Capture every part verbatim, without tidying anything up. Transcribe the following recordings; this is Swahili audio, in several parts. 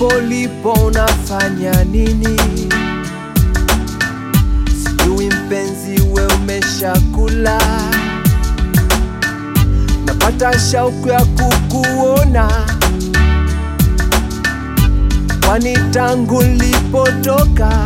hapo lipo unafanya nini? Sijui mpenzi we umeshakula, napata shauku ya kukuona, kwani tangu lipotoka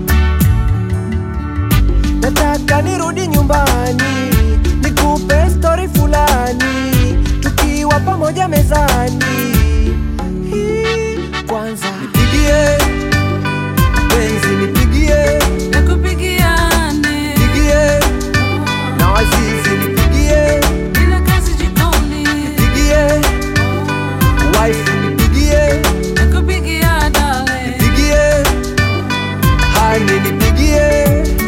nataka nirudi nyumbani, nikupe story fulani, tukiwa pamoja mezani. Hii kwanza nipigie, penzi nipigie, nakupigiane, nipigie, na wazizi nipigie, bila kazi jikoni, nipigie, wife nipigie, nakupigia dale, nipigie, hani nipigie.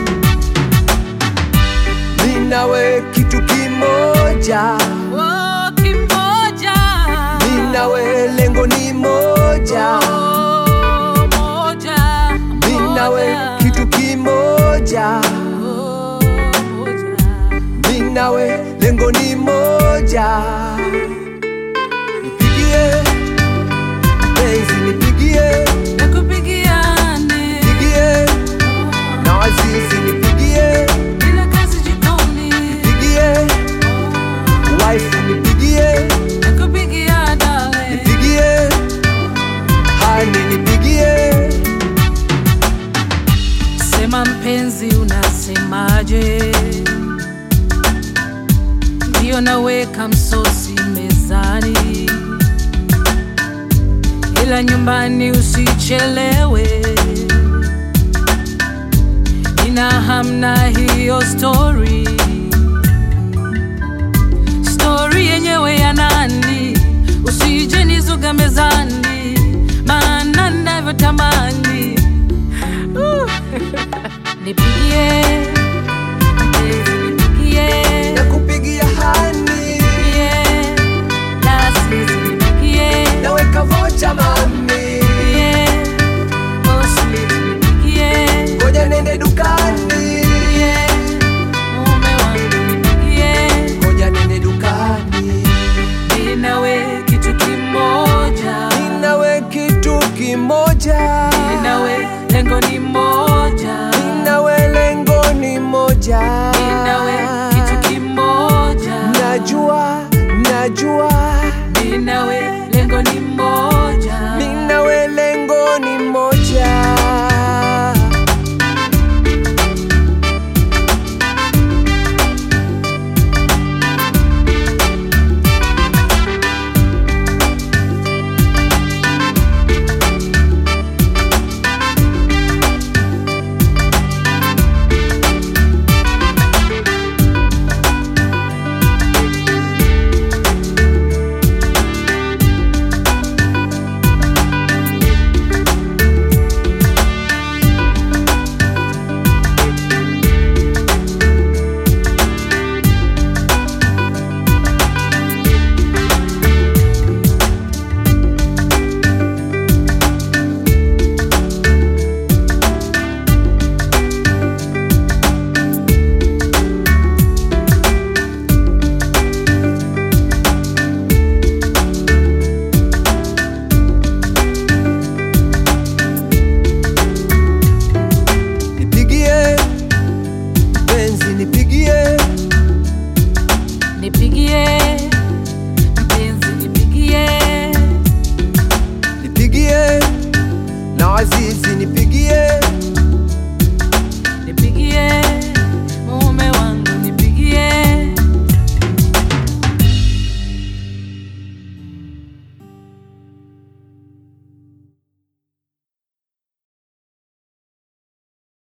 Ninawe kitu kimoja, oh kimoja, ninawe lengo ni moja, oh moja, ninawe kitu kimoja, oh moja, ninawe lengo ni moja. Nipigie, penzi nipigie, nakupigiane, nipigie, na wazizi nipigie, bila kazi jikoni, nipigie, wife nipigie, nakupigia dale, nipigie, hani nipigie. sema mpenzi unasemaje? Ndio naweka msosi mezani, ila nyumbani usichelewe, nina hamna hiyo story. Story yenyewe ya nani? Usije nizuga mezani, maana navyotamani. uh. Nipigie